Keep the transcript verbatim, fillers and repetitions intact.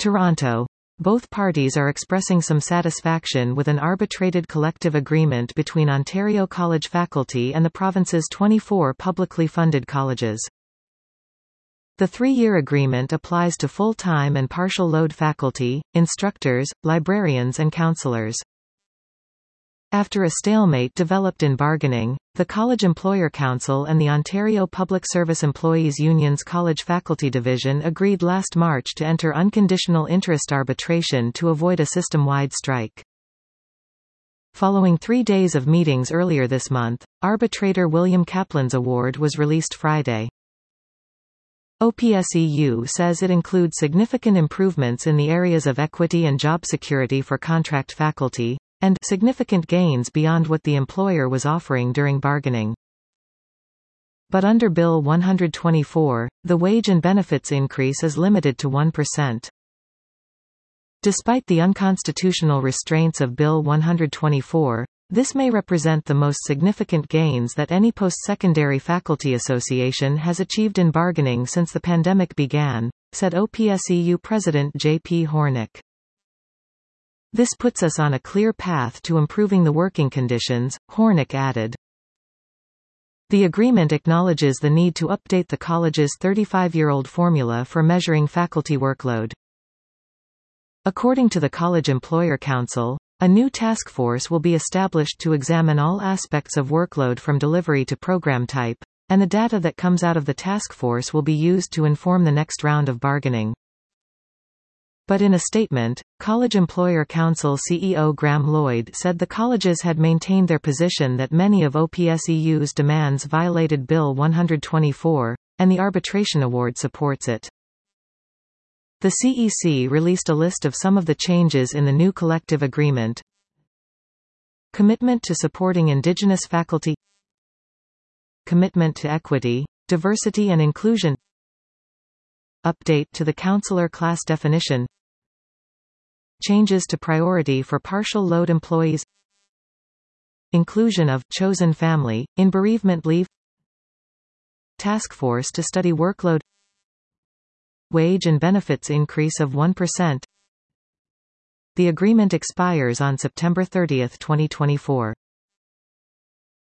Toronto. Both parties are expressing some satisfaction with an arbitrated collective agreement between Ontario college faculty and the province's twenty-four publicly funded colleges. The three-year agreement applies to full-time and partial-load faculty, instructors, librarians and counselors. After a stalemate developed in bargaining, the College Employer Council and the Ontario Public Service Employees Union's College Faculty Division agreed last March to enter unconditional interest arbitration to avoid a system-wide strike. Following three days of meetings earlier this month, arbitrator William Kaplan's award was released Friday. O P S E U says it includes significant improvements in the areas of equity and job security for contract faculty, and significant gains beyond what the employer was offering during bargaining. But under Bill one twenty-four, the wage and benefits increase is limited to one percent. Despite the unconstitutional restraints of Bill one twenty-four, this may represent the most significant gains that any post-secondary faculty association has achieved in bargaining since the pandemic began, said O P S E U President J P Hornick. This puts us on a clear path to improving the working conditions, Hornick added. The agreement acknowledges the need to update the college's thirty-five-year-old formula for measuring faculty workload. According to the College Employer Council, a new task force will be established to examine all aspects of workload from delivery to program type, and the data that comes out of the task force will be used to inform the next round of bargaining. But in a statement, College Employer Council C E O Graham Lloyd said the colleges had maintained their position that many of O P S E U's demands violated Bill one twenty-four, and the arbitration award supports it. The C E C released a list of some of the changes in the new collective agreement. Commitment to supporting Indigenous faculty, commitment to equity, diversity and inclusion, update to the counselor class definition, changes to priority for partial load employees, inclusion of chosen family in bereavement leave, task force to study workload, wage and benefits increase of one percent. The agreement expires on September thirtieth, twenty twenty-four.